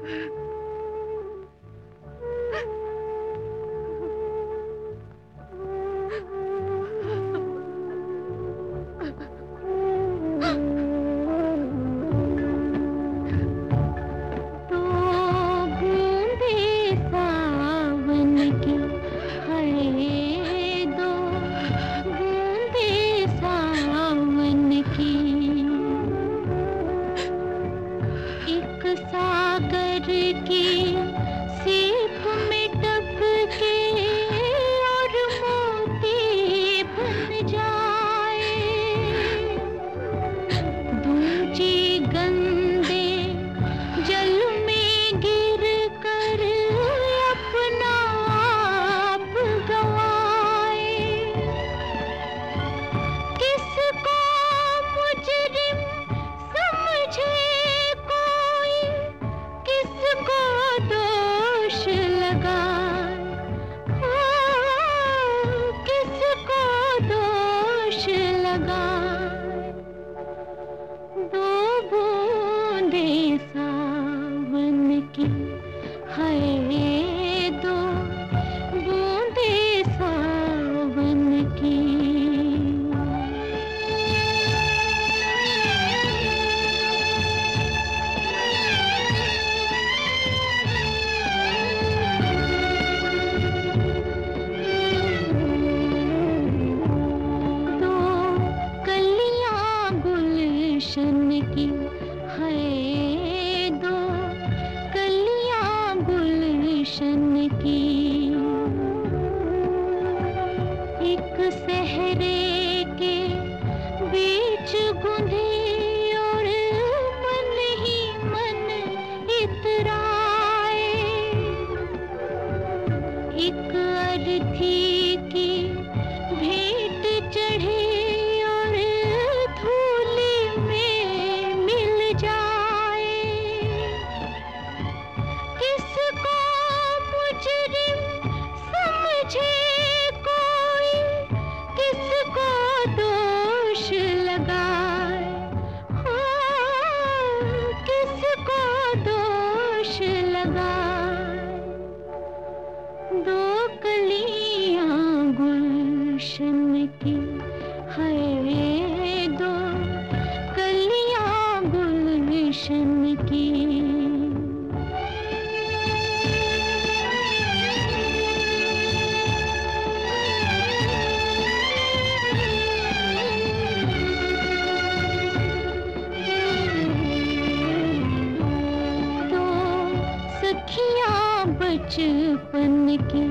की है दो कलियां गुलशन की, एक सहरे के बीच गुंधी और मन ही मन इतराए, एक अर्थी की भेंट चढ़े और धूली में मिल जाए, किसको मुजरिम समझे कोई, किसको दोष लगाए, हो किसको दोष लगाए। दो कलियां गुलशन की है दो कलियां गुलशन की। दो सखियां बचपन की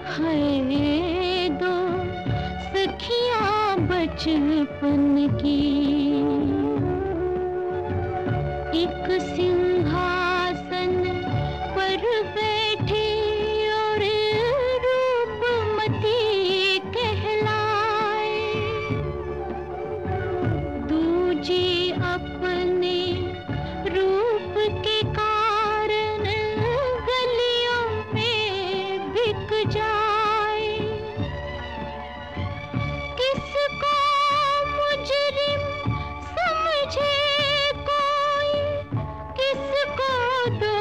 है दो सखियां बचपन की, एक सिंहासन पर बैठी और रूपमती कहलाए, दूजी अपने रूप के कारण गलियों में बिक जाए, किसको मुजरिम समझे कोई, किसको